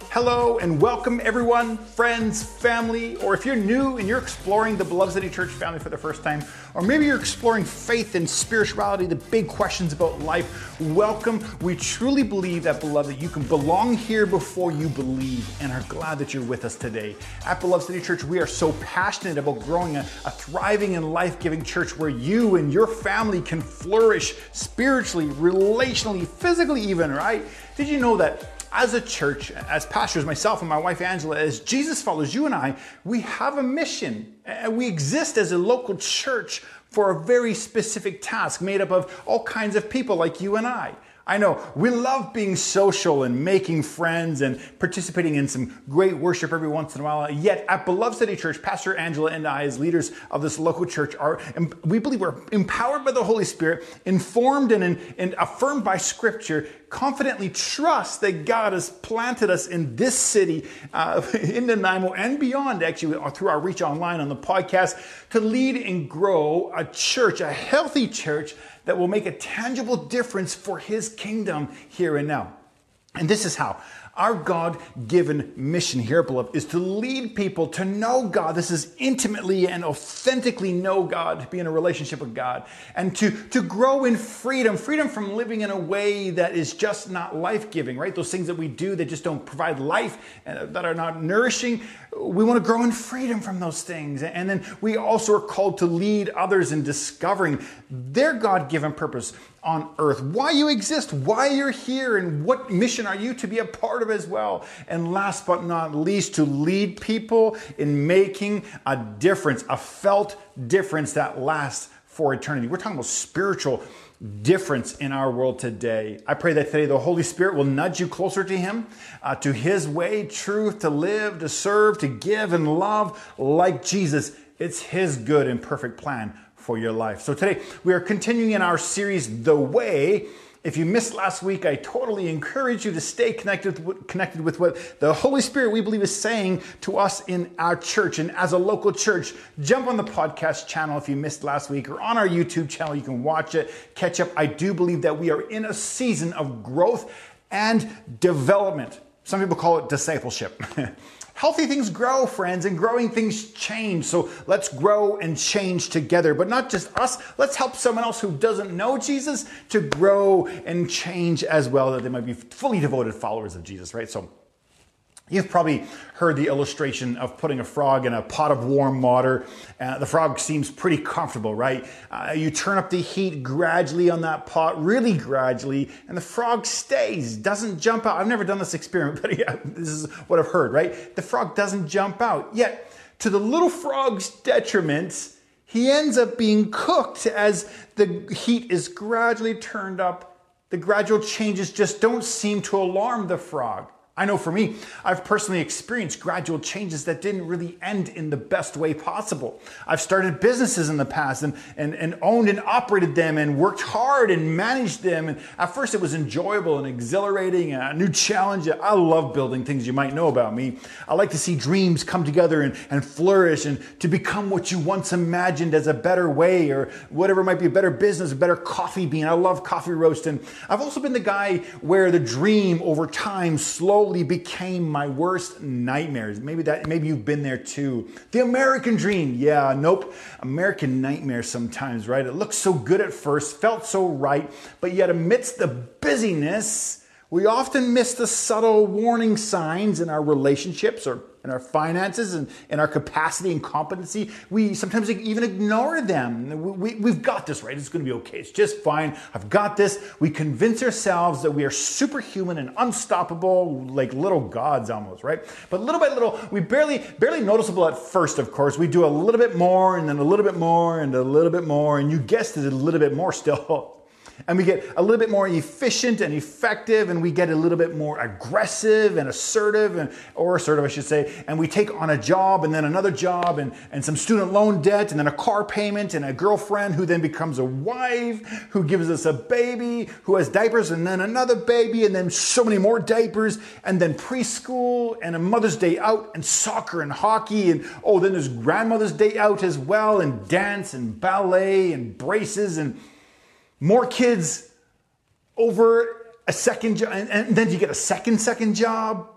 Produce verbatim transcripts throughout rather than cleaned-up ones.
Hello and welcome everyone, friends, family, or if you're new and you're exploring the Beloved City Church family for the first time, or maybe you're exploring faith and spirituality, the big questions about life, welcome. We truly believe that, beloved, that you can belong here before you believe and are glad that you're with us today. At Beloved City Church, we are so passionate about growing a, a thriving and life-giving church where you and your family can flourish spiritually, relationally, physically even, right? Did you know that as a church, as pastors, myself and my wife Angela, as Jesus followers, you and I, we have a mission. We exist as a local church for a very specific task made up of all kinds of people like you and I. I know we love being social and making friends and participating in some great worship every once in a while. Yet at Beloved City Church, Pastor Angela and I, as leaders of this local church, are we believe we're empowered by the Holy Spirit, informed and, and affirmed by Scripture, confidently trust that God has planted us in this city, uh, in Nanaimo and beyond, actually, through our reach online on the podcast, to lead and grow a church, a healthy church that will make a tangible difference for His kingdom here and now. And this is how. Our God-given mission here, beloved, is to lead people to know God. This is intimately and authentically know God, to be in a relationship with God, and to, to grow in freedom, freedom from living in a way that is just not life-giving, right? Those things that we do that just don't provide life, and that are not nourishing. We want to grow in freedom from those things. And then we also are called to lead others in discovering their God-given purpose on earth, why you exist, why you're here, and what mission are you to be a part of as well. And last but not least, to lead people in making a difference, a felt difference that lasts for eternity. We're talking about spiritual difference in our world today. I pray that today the Holy Spirit will nudge you closer to Him, uh, to His way, truth, to live, to serve, to give and love like Jesus. It's His good and perfect plan for your life. So today we are continuing in our series, The Way. If you missed last week, I totally encourage you to stay connected with, connected with what the Holy Spirit, we believe, is saying to us in our church. And as a local church, jump on the podcast channel if you missed last week, or on our YouTube channel. You can watch it, catch up. I do believe that we are in a season of growth and development. Some people call it discipleship. Healthy things grow, friends, and growing things change. So let's grow and change together, but not just us. Let's help someone else who doesn't know Jesus to grow and change as well, that they might be fully devoted followers of Jesus, right? So you've probably heard the illustration of putting a frog in a pot of warm water. Uh, the frog seems pretty comfortable, right? Uh, you turn up the heat gradually on that pot, really gradually, and the frog stays, doesn't jump out. I've never done this experiment, but yeah, this is what I've heard, right? The frog doesn't jump out. Yet, to the little frog's detriment, he ends up being cooked as the heat is gradually turned up. The gradual changes just don't seem to alarm the frog. I know for me, I've personally experienced gradual changes that didn't really end in the best way possible. I've started businesses in the past and, and, and owned and operated them and worked hard and managed them. And at first it was enjoyable and exhilarating, a new challenge. I love building things. You might know about me. I like to see dreams come together and, and flourish and to become what you once imagined as a better way, or whatever might be a better business, a better coffee bean. I love coffee roasting. I've also been the guy where the dream over time slowly became my worst nightmares. Maybe that, maybe you've been there too. The American dream. Yeah, nope. American nightmare sometimes, right? It looked so good at first, felt so right, but yet amidst the busyness, we often miss the subtle warning signs in our relationships or in our finances and in our capacity and competency. We sometimes even ignore them. We, we, we've got this, right? It's going to be okay. It's just fine. I've got this. We convince ourselves that we are superhuman and unstoppable, like little gods almost, right? But little by little, we barely, barely noticeable at first, of course. We do a little bit more and then a little bit more and a little bit more. And you guessed it, a little bit more still. And we get a little bit more efficient and effective, and we get a little bit more aggressive and assertive, and or assertive, I should say. And we take on a job and then another job and, and some student loan debt and then a car payment and a girlfriend who then becomes a wife, who gives us a baby, who has diapers and then another baby and then so many more diapers and then preschool and a Mother's Day out and soccer and hockey. And oh, then there's Grandmother's Day out as well, and dance and ballet and braces and more kids over a second job, and, and then you get a second, second job.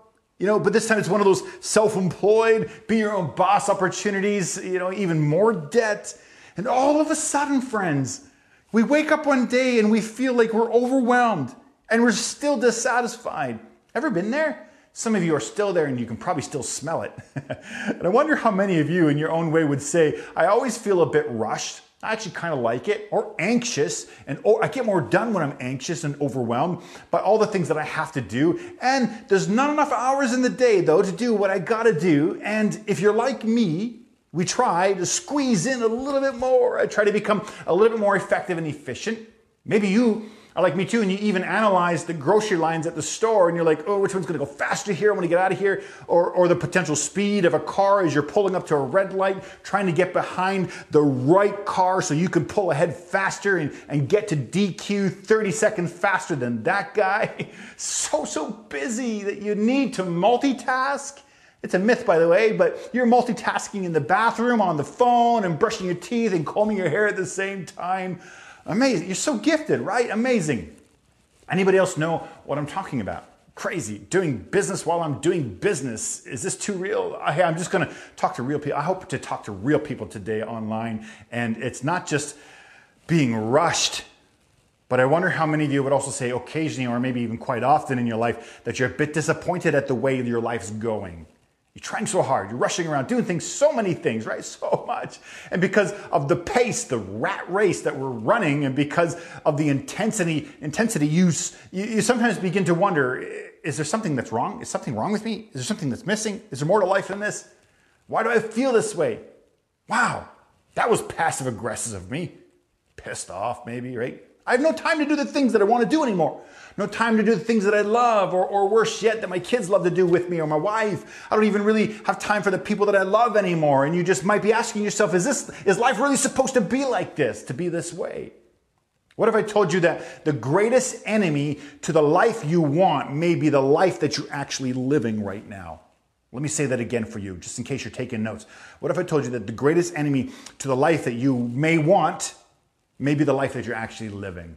You know, but this time it's one of those self-employed, be your own boss opportunities, you know, even more debt. And all of a sudden, friends, we wake up one day and we feel like we're overwhelmed and we're still dissatisfied. Ever been there? Some of you are still there and you can probably still smell it. And I wonder how many of you in your own way would say, I always feel a bit rushed. I actually kind of like it, or anxious, and oh, I get more done when I'm anxious and overwhelmed by all the things that I have to do. And there's not enough hours in the day, though, to do what I gotta do. And if you're like me, we try to squeeze in a little bit more. I try to become a little bit more effective and efficient. Maybe you are like me too, and you even analyze the grocery lines at the store, and you're like, oh, which one's gonna go faster here? I wanna get out of here. Or, or the potential speed of a car as you're pulling up to a red light, trying to get behind the right car so you can pull ahead faster and, and get to D Q thirty seconds faster than that guy. So, so busy that you need to multitask. It's a myth, by the way, but you're multitasking in the bathroom, on the phone, and brushing your teeth and combing your hair at the same time. Amazing. You're so gifted, right? Amazing. Anybody else know what I'm talking about? Crazy. Doing business while I'm doing business. Is this too real? I, I'm just going to talk to real people. I hope to talk to real people today online. And it's not just being rushed, but I wonder how many of you would also say occasionally, or maybe even quite often in your life, that you're a bit disappointed at the way your life's going. You're trying so hard, you're rushing around, doing things, so many things, right? So much. And because of the pace, the rat race that we're running, and because of the intensity, intensity you, you, you sometimes begin to wonder, is there something that's wrong? Is something wrong with me? Is there something that's missing? Is there more to life than this? Why do I feel this way? Wow, that was passive aggressive of me. Pissed off maybe, right? I have no time to do the things that I want to do anymore. No time to do the things that I love, or, or worse yet, that my kids love to do with me, or my wife. I don't even really have time for the people that I love anymore. And you just might be asking yourself, is this, is life really supposed to be like this, to be this way? What if I told you that the greatest enemy to the life you want may be the life that you're actually living right now? Let me say that again for you, just in case you're taking notes. What if I told you that the greatest enemy to the life that you may want may be the life that you're actually living?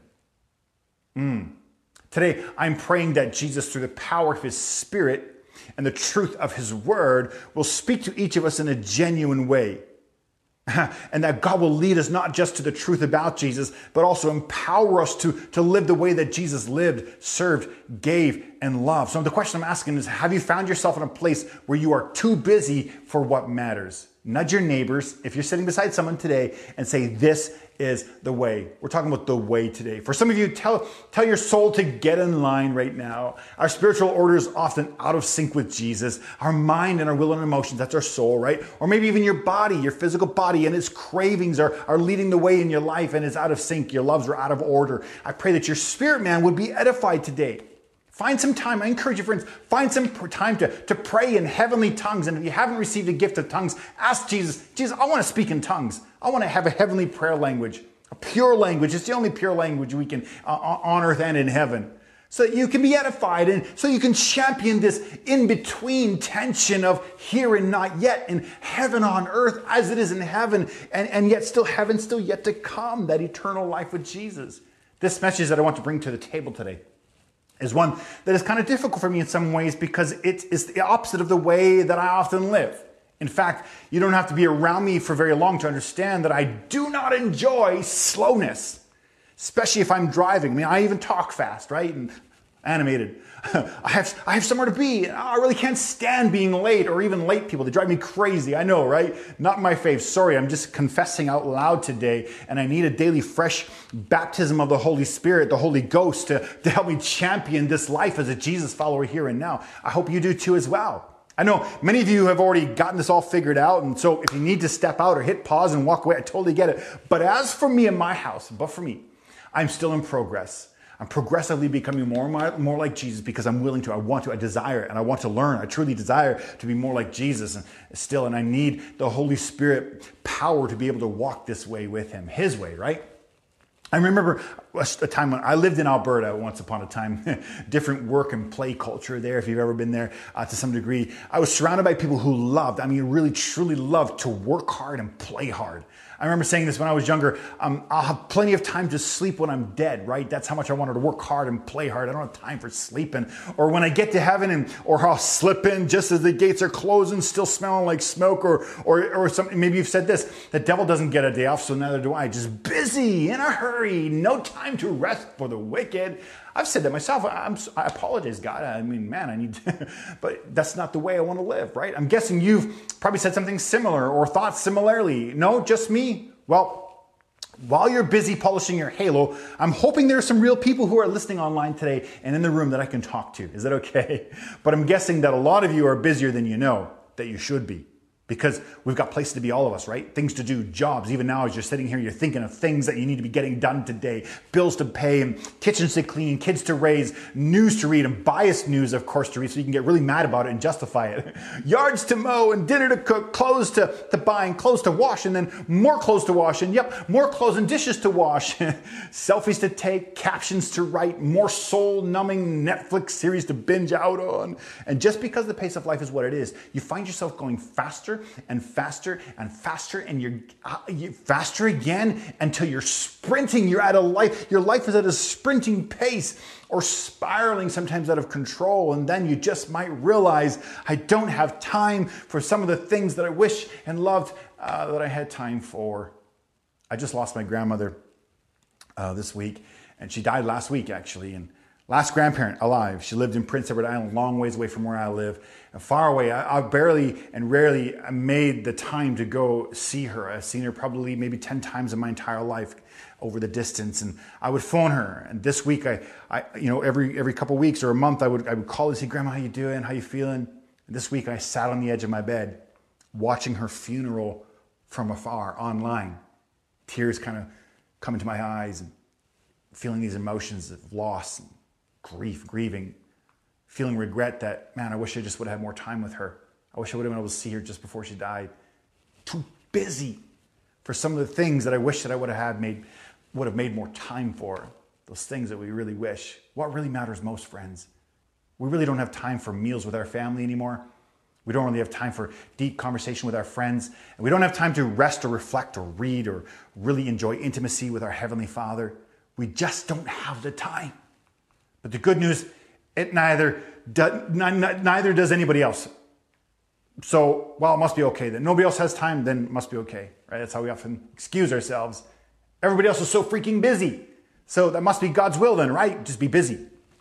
Mm. Today, I'm praying that Jesus, through the power of his Spirit and the truth of his word, will speak to each of us in a genuine way. And that God will lead us not just to the truth about Jesus, but also empower us to, to live the way that Jesus lived, served, gave, and loved. So the question I'm asking is, have you found yourself in a place where you are too busy for what matters? Nudge your neighbors, if you're sitting beside someone today, and say, this is the way. We're talking about the way today. For some of you, tell, tell your soul to get in line right now. Our spiritual order is often out of sync with Jesus. Our mind and our will and emotions, that's our soul, right? Or maybe even your body, your physical body and its cravings are, are leading the way in your life, and it's out of sync. Your loves are out of order. I pray that your spirit man would be edified today. Find some time. I encourage you, friends, find some time to, to pray in heavenly tongues. And if you haven't received a gift of tongues, ask Jesus, Jesus, I want to speak in tongues. I want to have a heavenly prayer language, a pure language. It's the only pure language we can uh, on earth and in heaven. So that you can be edified, and so you can champion this in-between tension of here and not yet, and heaven on earth as it is in heaven, and, and yet still heaven still yet to come, that eternal life with Jesus. This message that I want to bring to the table today is one that is kind of difficult for me in some ways, because it is the opposite of the way that I often live. In fact, you don't have to be around me for very long to understand that I do not enjoy slowness, especially if I'm driving. I mean, I even talk fast, right? And animated. I have I have somewhere to be. I really can't stand being late, or even late people. They drive me crazy. I know, right? Not my fave. Sorry, I'm just confessing out loud today, and I need a daily fresh baptism of the Holy Spirit, the Holy Ghost, to, to help me champion this life as a Jesus follower here and now. I hope you do too as well. I know many of you have already gotten this all figured out, and so if you need to step out or hit pause and walk away, I totally get it. But as for me and my house, but for me, I'm still in progress. I'm progressively becoming more and more, more like Jesus, because I'm willing to, I want to, I desire, and I want to learn. I truly desire to be more like Jesus and still, and I need the Holy Spirit power to be able to walk this way with him, his way, right? I remember a time when I lived in Alberta once upon a time, different work and play culture there. If you've ever been there uh, to some degree, I was surrounded by people who loved, I mean, really, truly loved to work hard and play hard. I remember saying this when I was younger, um, I'll have plenty of time to sleep when I'm dead, right? That's how much I wanted to work hard and play hard. I don't have time for sleeping. Or when I get to heaven, and or I'll slip in just as the gates are closing, still smelling like smoke, or or or something. Maybe you've said this, the devil doesn't get a day off, so neither do I. Just busy, in a hurry, no time to rest for the wicked. I've said that myself. I'm, I apologize, God. I mean, man, I need to, but that's not the way I want to live, right? I'm guessing you've probably said something similar or thought similarly. No, just me? Well, while you're busy polishing your halo, I'm hoping there are some real people who are listening online today and in the room that I can talk to. Is that okay? But I'm guessing that a lot of you are busier than you know that you should be. Because we've got places to be, all of us, right? Things to do, jobs. Even now, as you're sitting here, you're thinking of things that you need to be getting done today. Bills to pay, and kitchens to clean, kids to raise, news to read, and biased news, of course, to read, so you can get really mad about it and justify it. Yards to mow, and dinner to cook, clothes to, to buy, and clothes to wash, and then more clothes to wash, and yep, more clothes and dishes to wash. Selfies to take, captions to write, more soul-numbing Netflix series to binge out on. And just because the pace of life is what it is, you find yourself going faster and faster and faster, and you're uh, you, faster again until you're sprinting. You're at a life, your life is at a sprinting pace, or spiraling sometimes out of control. And then you just might realize, I don't have time for some of the things that I wish and loved uh, that I had time for. I just lost my grandmother uh, this week, and she died last week, actually. And last grandparent alive. She lived in Prince Edward Island, a long ways away from where I live, and far away. I, I barely and rarely made the time to go see her. I've seen her probably maybe ten times in my entire life over the distance, and I would phone her. And this week, I, I you know, every every couple of weeks or a month, I would I would call and say, "Grandma, how you doing? How you feeling?" And this week, I sat on the edge of my bed, watching her funeral from afar online, tears kind of coming to my eyes, and feeling these emotions of loss, and grief, grieving, feeling regret that, man, I wish I just would have had more time with her. I wish I would have been able to see her just before she died. Too busy for some of the things that I wish that I would have had made, would have made more time for. Those things that we really wish. What really matters most, friends? We really don't have time for meals with our family anymore. We don't really have time for deep conversation with our friends. And we don't have time to rest or reflect or read or really enjoy intimacy with our Heavenly Father. We just don't have the time. But the good news, it neither do, neither does anybody else. So, well, it must be okay then. Nobody else has time, then it must be okay, right? That's how we often excuse ourselves. Everybody else is so freaking busy. So that must be God's will then, right? Just be busy.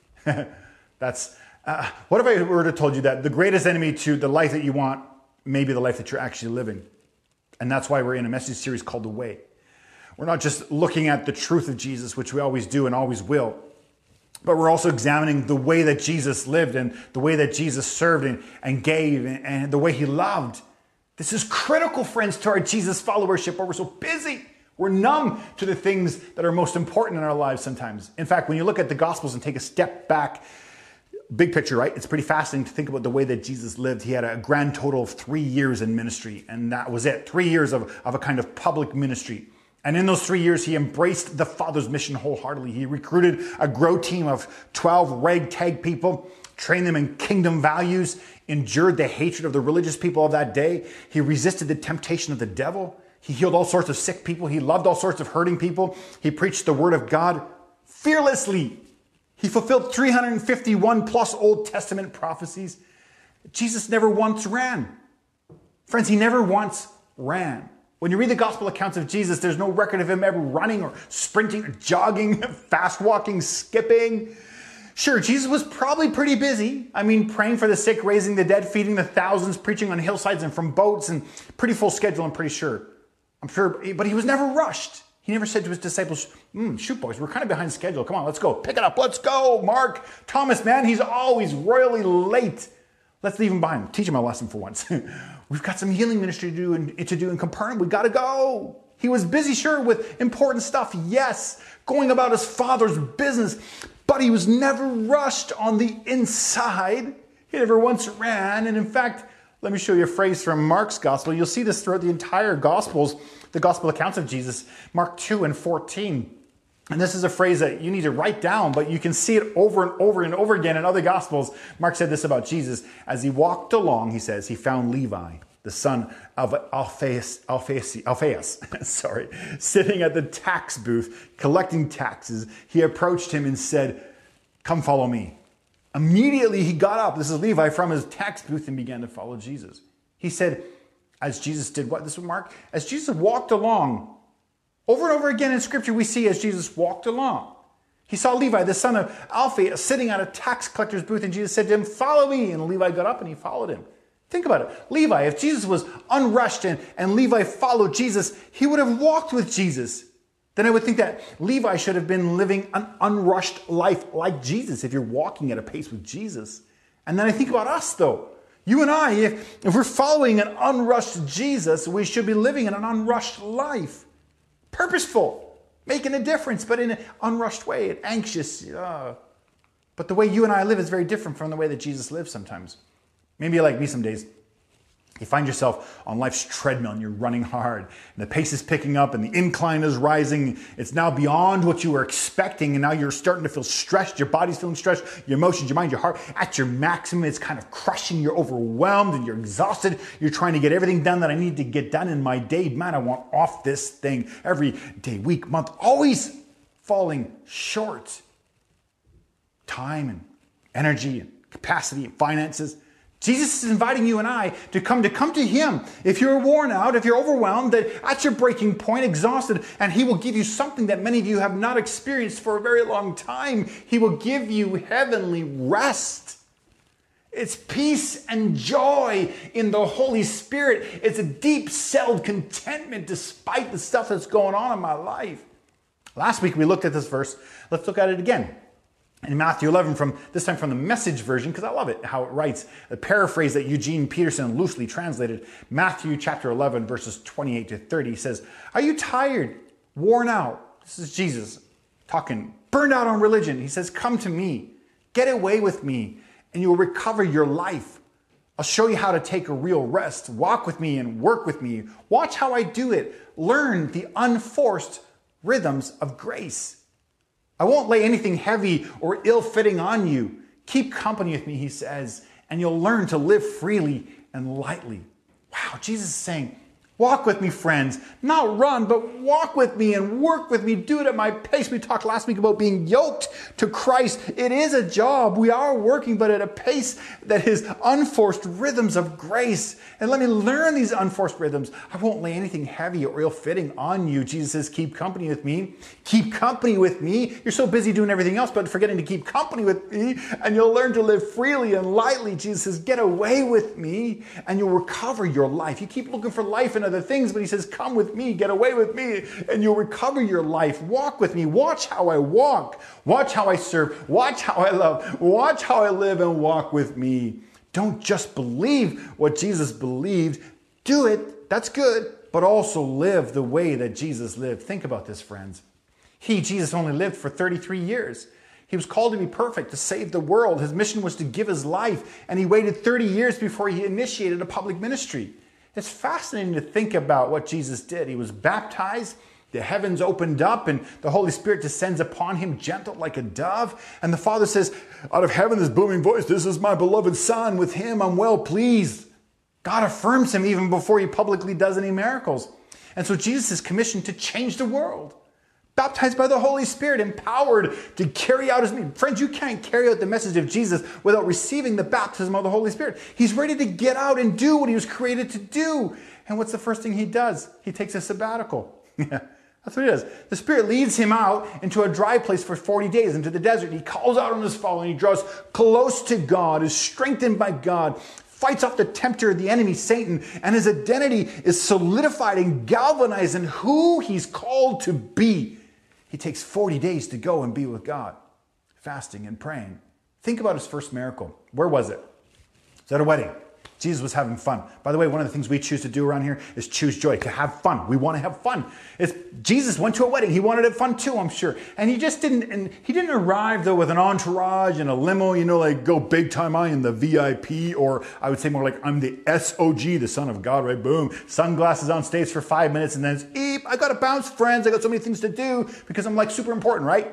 That's, uh, what if I were to told you that the greatest enemy to the life that you want may be the life that you're actually living? And that's why we're in a message series called The Way. We're not just looking at the truth of Jesus, which we always do and always will, but we're also examining the way that Jesus lived and the way that Jesus served and, and gave and, and the way he loved. This is critical, friends, to our Jesus followership, but we're so busy. We're numb to the things that are most important in our lives sometimes. In fact, when you look at the Gospels and take a step back, big picture, right? It's pretty fascinating to think about the way that Jesus lived. He had a grand total of three years in ministry, and that was it. Three years of, of a kind of public ministry. And in those three years, he embraced the Father's mission wholeheartedly. He recruited a grow team of twelve ragtag people, trained them in kingdom values, endured the hatred of the religious people of that day. He resisted the temptation of the devil. He healed all sorts of sick people. He loved all sorts of hurting people. He preached the word of God fearlessly. He fulfilled three hundred fifty-one plus Old Testament prophecies. Jesus never once ran. Friends, he never once ran. When you read the gospel accounts of Jesus, there's no record of him ever running or sprinting or jogging, fast walking, skipping. Sure, Jesus was probably pretty busy. I mean, praying for the sick, raising the dead, feeding the thousands, preaching on hillsides and from boats, and pretty full schedule, I'm pretty sure. I'm sure, but he was never rushed. He never said to his disciples, mm, shoot boys, we're kind of behind schedule. Come on, let's go. Pick it up. Let's go. Mark, Thomas, man, he's always royally late. Let's leave him behind. Teach him a lesson for once. We've got some healing ministry to do in, to do in Capernaum. We got to go. He was busy, sure, with important stuff. Yes, going about his Father's business, but he was never rushed on the inside. He never once ran. And in fact, let me show you a phrase from Mark's gospel. You'll see this throughout the entire gospels, the gospel accounts of Jesus. Mark two and fourteen. And this is a phrase that you need to write down, but you can see it over and over and over again in other Gospels. Mark said this about Jesus. As he walked along, he says, he found Levi, the son of Alphaeus, Alphaeus, Alphaeus sorry, sitting at the tax booth, collecting taxes. He approached him and said, "Come follow me." Immediately he got up, this is Levi, from his tax booth and began to follow Jesus. He said, as Jesus did what? This is Mark. As Jesus walked along, over and over again in Scripture, we see as Jesus walked along. He saw Levi, the son of Alphaeus, sitting at a tax collector's booth, and Jesus said to him, "Follow me." And Levi got up and he followed him. Think about it. Levi, if Jesus was unrushed and, and Levi followed Jesus, he would have walked with Jesus. Then I would think that Levi should have been living an unrushed life like Jesus if you're walking at a pace with Jesus. And then I think about us, though. You and I, if, if we're following an unrushed Jesus, we should be living in an unrushed life. Purposeful, making a difference, but in an unrushed way, and anxious. Uh. But the way you and I live is very different from the way that Jesus lives sometimes. Maybe you're like me some days. You find yourself on life's treadmill and you're running hard. And the pace is picking up and the incline is rising. It's now beyond what you were expecting. And now you're starting to feel stressed. Your body's feeling stressed. Your emotions, your mind, your heart at your maximum. It's kind of crushing. You're overwhelmed and you're exhausted. You're trying to get everything done that I need to get done in my day. Man, I want off this thing every day, week, month, always falling short. Time and energy and capacity and finances. Jesus is inviting you and I to come to come to him. If you're worn out, if you're overwhelmed, that at your breaking point, exhausted, and he will give you something that many of you have not experienced for a very long time. He will give you heavenly rest. It's peace and joy in the Holy Spirit. It's a deep-settled contentment despite the stuff that's going on in my life. Last week we looked at this verse. Let's look at it again. In Matthew eleven, from this time from the Message version, because I love it, how it writes, a paraphrase that Eugene Peterson loosely translated. Matthew chapter eleven, verses twenty-eight to thirty says, "Are you tired, worn out?" This is Jesus talking, burned out on religion. He says, "Come to me, get away with me, and you will recover your life. I'll show you how to take a real rest. Walk with me and work with me. Watch how I do it. Learn the unforced rhythms of grace. I won't lay anything heavy or ill-fitting on you. Keep company with me," he says, "and you'll learn to live freely and lightly." Wow, Jesus is saying, walk with me, friends. Not run, but walk with me and work with me. Do it at my pace. We talked last week about being yoked to Christ. It is a job. We are working, but at a pace that is unforced rhythms of grace. And let me learn these unforced rhythms. I won't lay anything heavy or ill-fitting on you. Jesus says, keep company with me. Keep company with me. You're so busy doing everything else, but forgetting to keep company with me, and you'll learn to live freely and lightly. Jesus says, get away with me, and you'll recover your life. You keep looking for life in other things, but he says, come with me, get away with me, and you'll recover your life. Walk with me. Watch how I walk. Watch how I serve. Watch how I love. Watch how I live, and walk with me. Don't just believe what Jesus believed. Do it. That's good. But also live the way that Jesus lived. Think about this, friends. He, Jesus, only lived for thirty-three years. He was called to be perfect, to save the world. His mission was to give his life, and he waited thirty years before he initiated a public ministry. It's fascinating to think about what Jesus did. He was baptized, the heavens opened up, and the Holy Spirit descends upon him gentle like a dove. And the Father says, out of heaven, this booming voice, "This is my beloved Son. With him I'm well pleased." God affirms him even before he publicly does any miracles. And so Jesus is commissioned to change the world. Baptized by the Holy Spirit, empowered to carry out his mission. Friends, you can't carry out the message of Jesus without receiving the baptism of the Holy Spirit. He's ready to get out and do what he was created to do. And what's the first thing he does? He takes a sabbatical. That's what he does. The Spirit leads him out into a dry place for forty days, into the desert. He calls out on his following. He draws close to God, is strengthened by God, fights off the tempter, the enemy, Satan, and his identity is solidified and galvanized in who he's called to be. He takes forty days to go and be with God, fasting and praying. Think about his first miracle. Where was it? It was at a wedding. Jesus was having fun. By the way, one of the things we choose to do around here is choose joy, to have fun. We want to have fun. It's, Jesus went to a wedding. He wanted to have fun too, I'm sure. And he just didn't, and he didn't arrive though with an entourage and a limo, you know, like go big time I am the V I P, or I would say more like I'm the S O G, the Son of God, right? Boom. Sunglasses on stage for five minutes and then it's, eep, I got to bounce, friends. I got so many things to do because I'm like super important, right?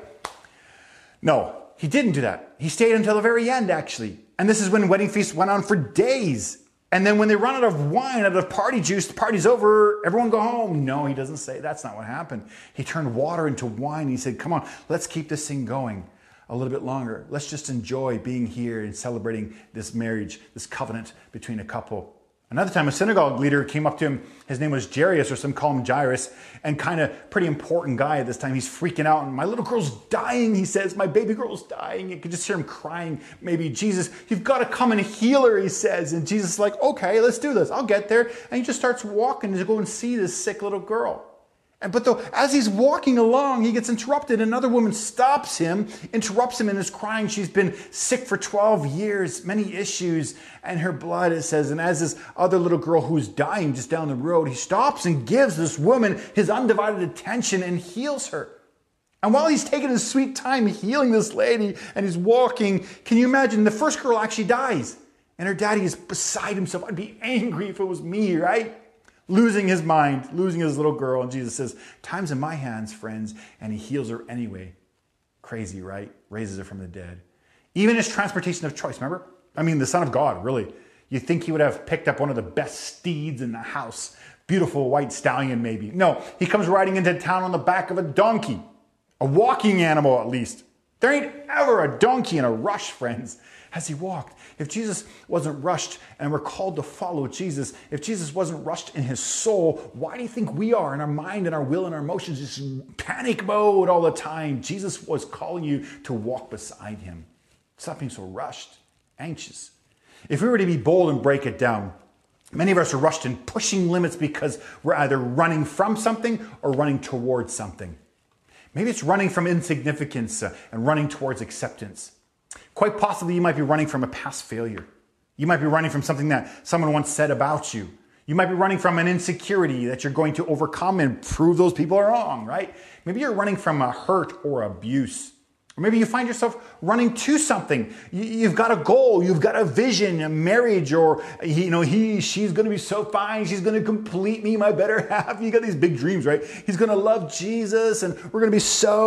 No, he didn't do that. He stayed until the very end, actually. And this is when wedding feasts went on for days. And then when they run out of wine, out of party juice, the party's over, everyone go home. No, he doesn't say that's not what happened. He turned water into wine. He said, come on, let's keep this thing going a little bit longer. Let's just enjoy being here and celebrating this marriage, this covenant between a couple. Another time, a synagogue leader came up to him. His name was Jairus, or some call him Jairus, and kind of pretty important guy at this time. He's freaking out. And my little girl's dying, he says. My baby girl's dying. You can just hear him crying. Maybe, Jesus, you've got to come and heal her, he says. And Jesus is like, okay, let's do this. I'll get there. And he just starts walking to go and see this sick little girl. And but though, as he's walking along, he gets interrupted. Another woman stops him, interrupts him in his crying. She's been sick for twelve years, many issues, and her blood, it says. And as this other little girl who's dying just down the road, he stops and gives this woman his undivided attention and heals her. And while he's taking his sweet time healing this lady and he's walking, can you imagine the first girl actually dies? And her daddy is beside himself. I'd be angry if it was me, right? Losing his mind, losing his little girl. And Jesus says, time's in my hands, friends. And he heals her anyway. Crazy, right? Raises her from the dead. Even his transportation of choice, remember? I mean, the Son of God, really. You'd think he would have picked up one of the best steeds in the house. Beautiful white stallion, maybe. No, he comes riding into town on the back of a donkey. A walking animal, at least. There ain't ever a donkey in a rush, friends, as he walked. If Jesus wasn't rushed and we're called to follow Jesus, if Jesus wasn't rushed in his soul, why do you think we are in our mind and our will and our emotions just in panic mode all the time? Jesus was calling you to walk beside him. Stop being so rushed, anxious. If we were to be bold and break it down, many of us are rushed in pushing limits because we're either running from something or running towards something. Maybe it's running from insignificance uh, and running towards acceptance. Quite possibly you might be running from a past failure. You might be running from something that someone once said about you. You might be running from an insecurity that you're going to overcome and prove those people are wrong, right? Maybe you're running from a hurt or abuse. Or maybe you find yourself running to something. You've got a goal, you've got a vision, a marriage, or you know, he, she's going to be so fine, she's going to complete me, my better half. You got these big dreams, right? He's going to love Jesus, and we're going to be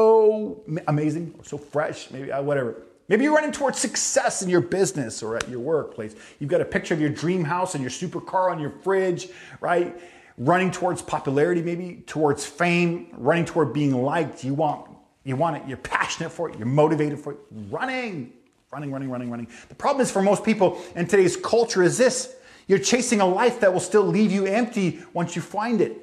so amazing, or so fresh, maybe whatever. Maybe you're running towards success in your business or at your workplace. You've got a picture of your dream house and your supercar on your fridge, right? Running towards popularity, maybe towards fame, running toward being liked. You want, you want it. You're passionate for it. You're motivated for it. Running, running, running, running, running. The problem is for most people in today's culture is this. You're chasing a life that will still leave you empty once you find it.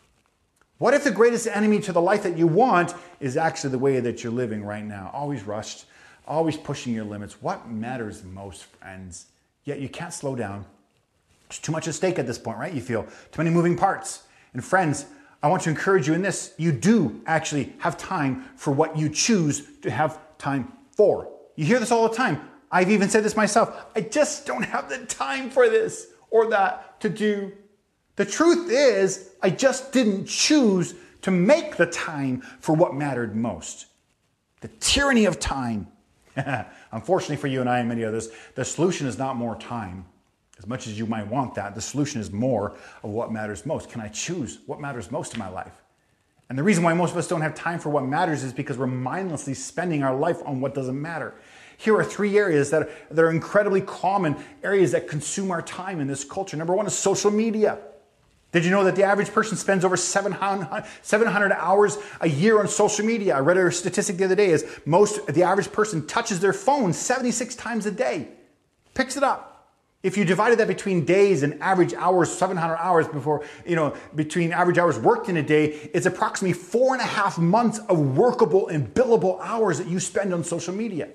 What if the greatest enemy to the life that you want is actually the way that you're living right now? Always rushed. Always pushing your limits. What matters most, friends? Yet you can't slow down. There's too much at stake at this point, right? You feel too many moving parts. And friends, I want to encourage you in this. You do actually have time for what you choose to have time for. You hear this all the time. I've even said this myself. I just don't have the time for this or that to do. The truth is, I just didn't choose to make the time for what mattered most. The tyranny of time. Unfortunately for you and I and many others, the solution is not more time. As much as you might want that, the solution is more of what matters most. Can I choose what matters most in my life? And the reason why most of us don't have time for what matters is because we're mindlessly spending our life on what doesn't matter. Here are three areas that are, that are incredibly common areas that consume our time in this culture. Number one is social media. Did you know that the average person spends over seven hundred hours a year on social media? I read a statistic the other day is most, the average person touches their phone seventy-six times a day. Picks it up. If you divided that between days and average hours, seven hundred hours before, you know, between average hours worked in a day, it's approximately four and a half months of workable and billable hours that you spend on social media.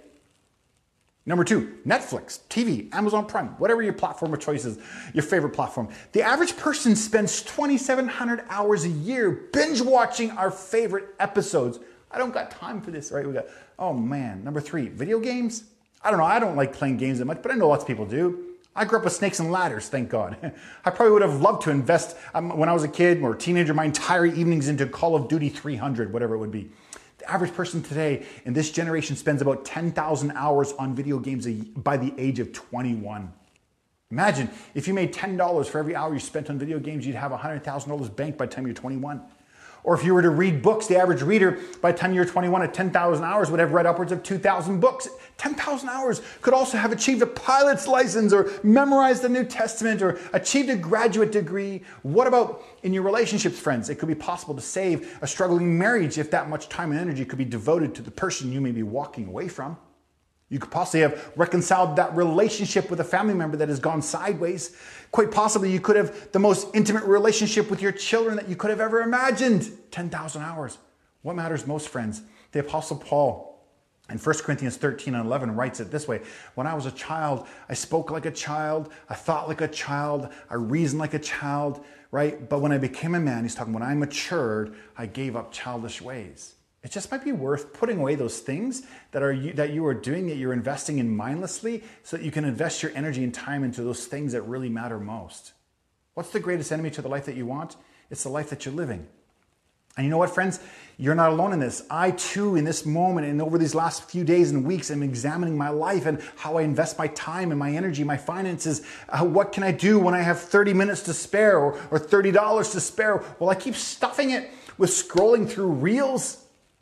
Number two, Netflix, T V, Amazon Prime, whatever your platform of choice is, your favorite platform. The average person spends twenty-seven hundred hours a year binge watching our favorite episodes. I don't got time for this, right? We got, oh man. Number three, video games. I don't know. I don't like playing games that much, but I know lots of people do. I grew up with snakes and ladders, thank God. I probably would have loved to invest um, when I was a kid or a teenager my entire evenings into Call of Duty three hundred, whatever it would be. The average person today in this generation spends about ten thousand hours on video games a, by the age of twenty-one. Imagine if you made ten dollars for every hour you spent on video games, you'd have one hundred thousand dollars banked by the time you're twenty-one. Or if you were to read books, the average reader by the time you're twenty-one at ten thousand hours would have read upwards of two thousand books. ten thousand hours could also have achieved a pilot's license or memorized the New Testament or achieved a graduate degree. What about in your relationships, friends? It could be possible to save a struggling marriage if that much time and energy could be devoted to the person you may be walking away from. You could possibly have reconciled that relationship with a family member that has gone sideways. Quite possibly, you could have the most intimate relationship with your children that you could have ever imagined. ten thousand hours. What matters most, friends? The Apostle Paul in First Corinthians thirteen and eleven writes it this way. When I was a child, I spoke like a child. I thought like a child. I reasoned like a child, right? But when I became a man, he's talking, when I matured, I gave up childish ways. It just might be worth putting away those things that are you, that you are doing, that you're investing in mindlessly, so that you can invest your energy and time into those things that really matter most. What's the greatest enemy to the life that you want? It's the life that you're living. And you know what, friends? You're not alone in this. I too, in this moment and over these last few days and weeks, am examining my life and how I invest my time and my energy, my finances. Uh, what can I do when I have thirty minutes to spare or, or thirty dollars to spare? Well, I keep stuffing it with scrolling through reels.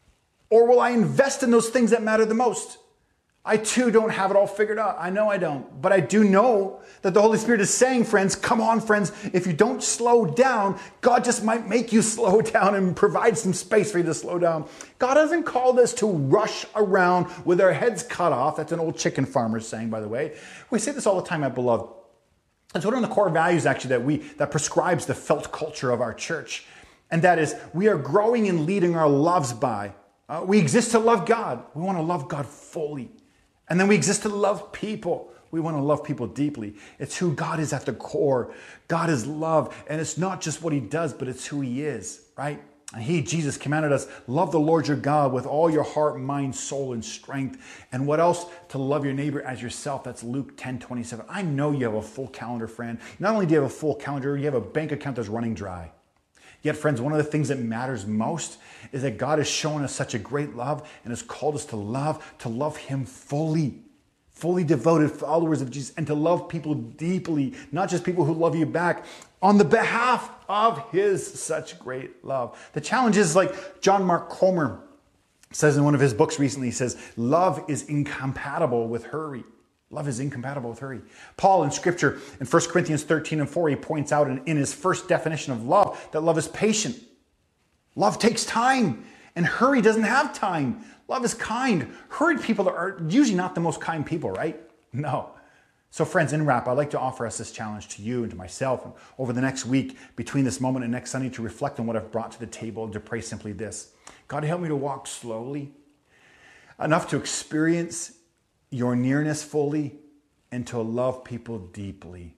Or will I invest in those things that matter the most? I too don't have it all figured out. I know I don't. But I do know that the Holy Spirit is saying, friends, come on, friends, if you don't slow down, God just might make you slow down and provide some space for you to slow down. God hasn't called us to rush around with our heads cut off. That's an old chicken farmer saying, by the way. We say this all the time at Beloved. It's one of the core values, actually, that we that prescribes the felt culture of our church. And that is, we are growing and leading our loves by. Uh, we exist to love God. We want to love God fully. And then we exist to love people. We want to love people deeply. It's who God is at the core. God is love. And it's not just what he does, but it's who he is, right? And he, Jesus, commanded us, love the Lord your God with all your heart, mind, soul, and strength. And what else? To love your neighbor as yourself. That's Luke ten twenty-seven. I know you have a full calendar, friend. Not only do you have a full calendar, you have a bank account that's running dry. Yet, friends, one of the things that matters most is that God has shown us such a great love and has called us to love, to love him fully, fully devoted followers of Jesus, and to love people deeply, not just people who love you back, on the behalf of his such great love. The challenge is, like John Mark Comer says in one of his books recently, he says, love is incompatible with hurry. Love is incompatible with hurry. Paul in scripture in First Corinthians thirteen and four, he points out in, in his first definition of love that love is patient. Love takes time, and hurry doesn't have time. Love is kind. Hurried people are usually not the most kind people, right? No. So friends, in wrap, I'd like to offer us this challenge to you and to myself and over the next week between this moment and next Sunday to reflect on what I've brought to the table and to pray simply this. God, help me to walk slowly, enough to experience your nearness fully, and to love people deeply.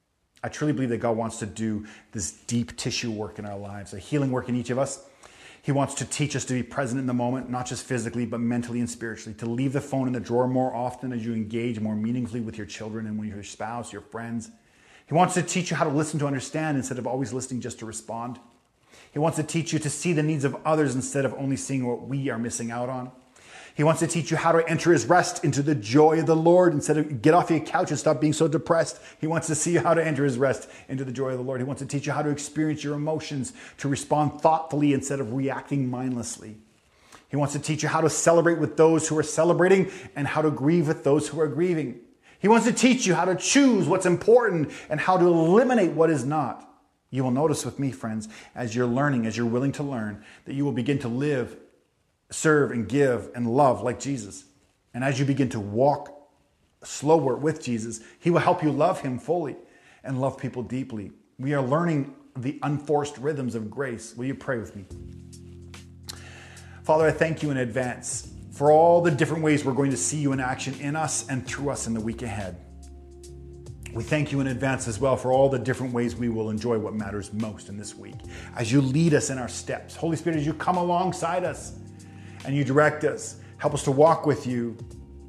I truly believe that God wants to do this deep tissue work in our lives, a healing work in each of us. He wants to teach us to be present in the moment, not just physically, but mentally and spiritually, to leave the phone in the drawer more often as you engage more meaningfully with your children and with your spouse, your friends. He wants to teach you how to listen to understand instead of always listening just to respond. He wants to teach you to see the needs of others instead of only seeing what we are missing out on. He wants to teach you how to enter his rest into the joy of the Lord instead of get off your couch and stop being so depressed. He wants to see how to enter his rest into the joy of the Lord. He wants to teach you how to experience your emotions, to respond thoughtfully instead of reacting mindlessly. He wants to teach you how to celebrate with those who are celebrating and how to grieve with those who are grieving. He wants to teach you how to choose what's important and how to eliminate what is not. You will notice with me, friends, as you're learning, as you're willing to learn, that you will begin to live, serve and give and love like Jesus. And as you begin to walk slower with Jesus, he will help you love him fully and love people deeply. We are learning the unforced rhythms of grace. Will you pray with me? Father, I thank you in advance for all the different ways we're going to see you in action in us and through us in the week ahead. We thank you in advance as well for all the different ways we will enjoy what matters most in this week. As you lead us in our steps, Holy Spirit, as you come alongside us, and you direct us. Help us to walk with you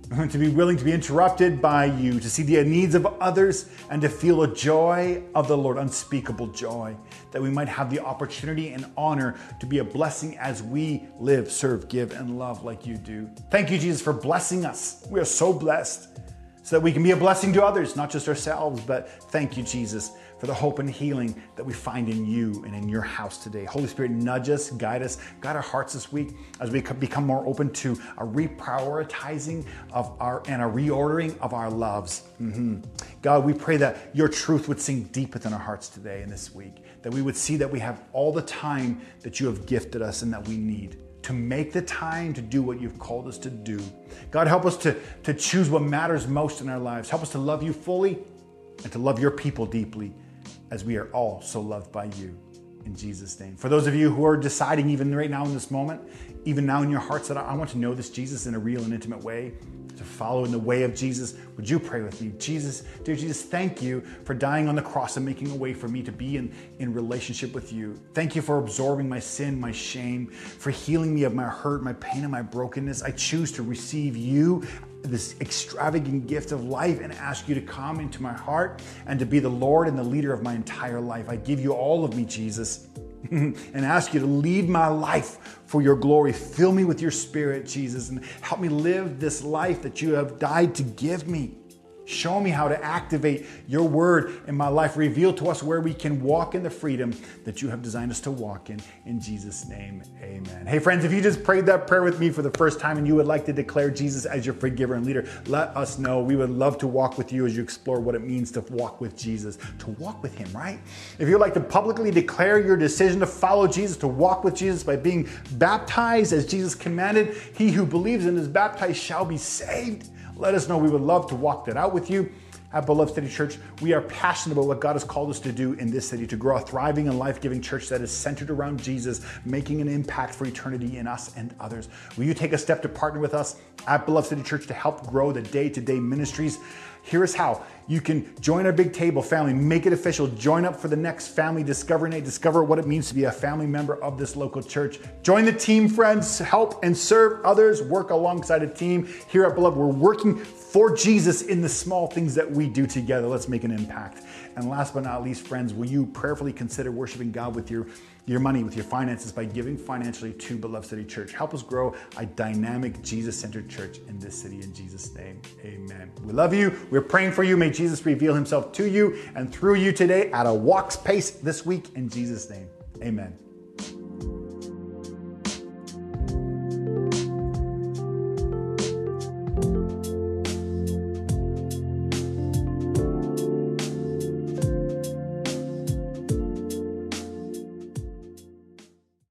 to be willing to be interrupted by you, to see the needs of others, and to feel the joy of the Lord, unspeakable joy, that we might have the opportunity and honor to be a blessing as we live, serve, give, and love like you do. Thank you, Jesus, for blessing us. We are so blessed so that we can be a blessing to others, not just ourselves, but thank you, Jesus, for the hope and healing that we find in you and in your house today. Holy Spirit, nudge us, guide us, guide our hearts this week as we become more open to a reprioritizing of our and a reordering of our loves. Mm-hmm. God, we pray that your truth would sink deep within our hearts today and this week, that we would see that we have all the time that you have gifted us and that we need to make the time to do what you've called us to do. God, help us to, to choose what matters most in our lives. Help us to love you fully and to love your people deeply, as we are all so loved by you. In Jesus' name. For those of you who are deciding even right now in this moment, even now in your hearts that I want to know this Jesus in a real and intimate way, to follow in the way of Jesus, would you pray with me? Jesus, dear Jesus, thank you for dying on the cross and making a way for me to be in, in relationship with you. Thank you for absorbing my sin, my shame, for healing me of my hurt, my pain, and my brokenness. I choose to receive you, this extravagant gift of life, and ask you to come into my heart and to be the Lord and the leader of my entire life. I give you all of me, Jesus, and ask you to lead my life for your glory. Fill me with your Spirit, Jesus, and help me live this life that you have died to give me. Show me how to activate your word in my life. Reveal to us where we can walk in the freedom that you have designed us to walk in. In Jesus' name, amen. Hey friends, if you just prayed that prayer with me for the first time and you would like to declare Jesus as your forgiver and leader, let us know. We would love to walk with you as you explore what it means to walk with Jesus, to walk with him, right? If you'd like to publicly declare your decision to follow Jesus, to walk with Jesus by being baptized as Jesus commanded, he who believes and is baptized shall be saved. Let us know. We would love to walk that out with you. At Beloved City Church, we are passionate about what God has called us to do in this city, to grow a thriving and life-giving church that is centered around Jesus, making an impact for eternity in us and others. Will you take a step to partner with us at Beloved City Church to help grow the day-to-day ministries? Here's how. You can join our Big Table family, make it official, join up for the next Family Discovery Night, discover what it means to be a family member of this local church. Join the team, friends, help and serve others, work alongside a team. Here at Beloved, we're working for Jesus in the small things that we do together. Let's make an impact. And last but not least, friends, will you prayerfully consider worshiping God with your your money, with your finances, by giving financially to Beloved City Church. Help us grow a dynamic, Jesus-centered church in this city. In Jesus' name, amen. We love you. We're praying for you. May Jesus reveal himself to you and through you today at a walk's pace this week. In Jesus' name, amen.